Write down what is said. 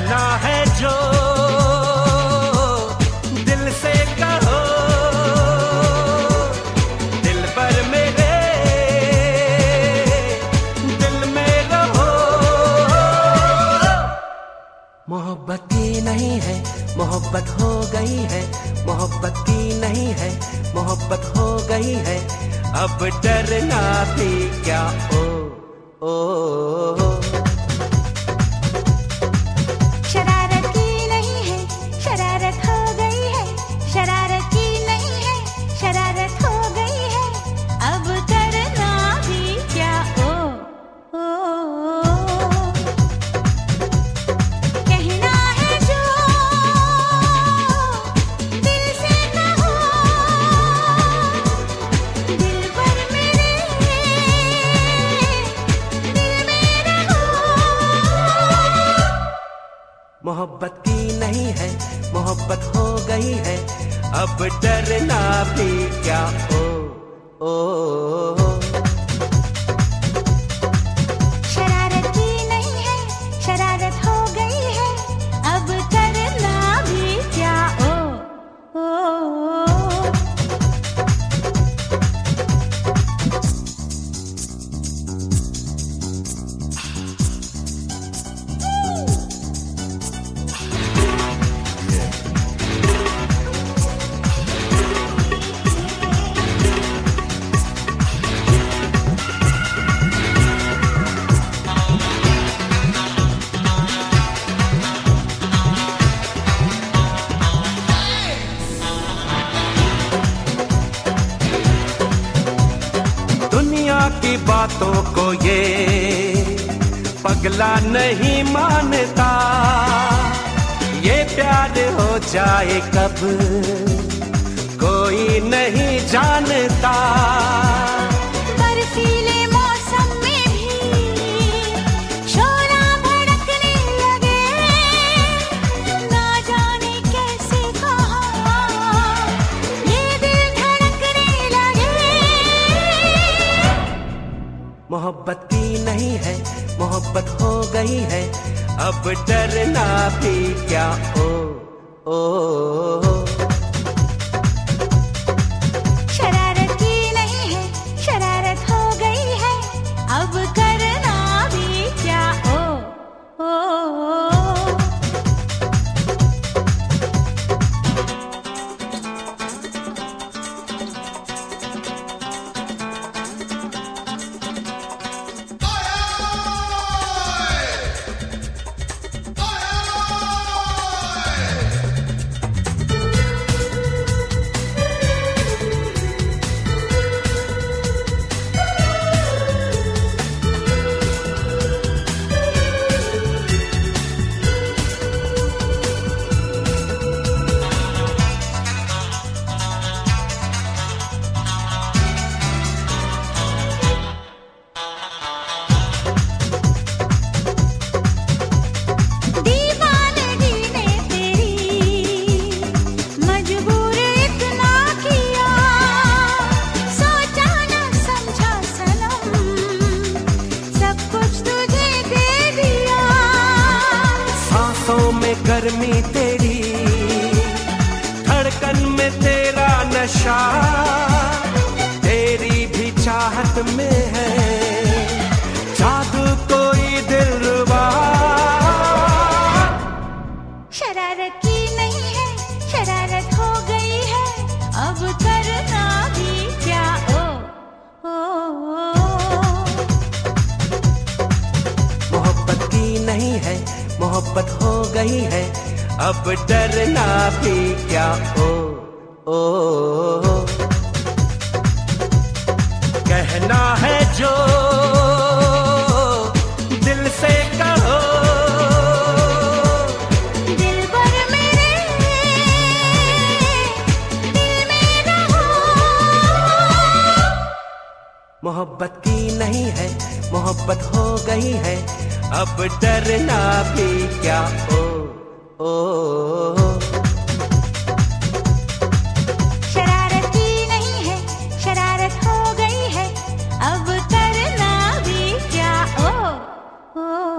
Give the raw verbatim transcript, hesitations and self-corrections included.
कहना है जो दिल से कहो, दिल पर मेरे दिल में रहो। मोहब्बत की नहीं है मोहब्बत हो गई है, मोहब्बत की नहीं है मोहब्बत हो गई है। अब डरना भी क्या ओ ओ, ओ। शरारत की नहीं है शरारत हो गई है, शरारत की नहीं है शरारत हो गई है। अब डरना भी क्या ओ, ओ, ओ। कहना है जो दिल से कहो, दिल पर मेरे दिल में रहो। मोहब्बत की नहीं है मोहब्बत हो गई है। अब डरना भी क्या ओ, ओ, ओ। शरारत की नहीं है शरारत हो गई है। अब करना भी क्या ओ, ओ, ओ। दुनिया की बातों को ये पगला नहीं मानता, ये प्यार हो जाए कब कोई नहीं जानता। बरसीले मौसम में भी शोला भड़कने लगे, ना जाने कैसे कहाँ ये दिल धड़कने लगे। मोहब्बत की नहीं है मोहब्बत हो गई है। अब डरना भी क्या ओ, ओ, ओ। शरारत की नहीं है शरारत हो गई है। अब करना भी क्या ओ, ओ, ओ। दीवानगी ने तेरी मजबूर इतना किया, सोचा न समझा सनम सब कुछ तुझे दे दिया। सांसों में गर्मी तेरी, धड़कन में तेरा नशा, तेरी भी चाहत में है जादू कोई दिलरुबा। शरारत की नहीं है शरारत हो गई है। अब करना भी क्या ओ, ओ, ओ। मोहब्बत की नहीं है मोहब्बत हो गई है। अब डरना भी क्या ओ, ओ, ओ। कहना है जो दिल से कहो, दिल पर मेरे दिल में रहो। मोहब्बत की नहीं है मोहब्बत हो गई है। अब डरना भी क्या ओ, ओ, ओ। शरारत की नहीं है शरारत हो गई है। अब करना भी क्या ओ, ओ।